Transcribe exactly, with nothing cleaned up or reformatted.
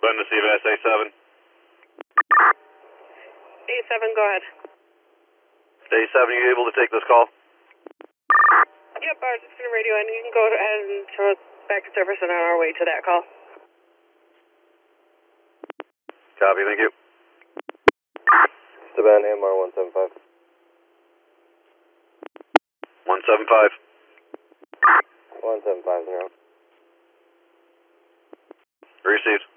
seven to C V S A seven. A seven, go ahead. A seven, you able to take this call? Yep, I was just going to radio in. You can go ahead and show us back to service and on our way to that call. Copy, thank you. Esteban, A M R one seven five. one seven five. one seven five zero. Received.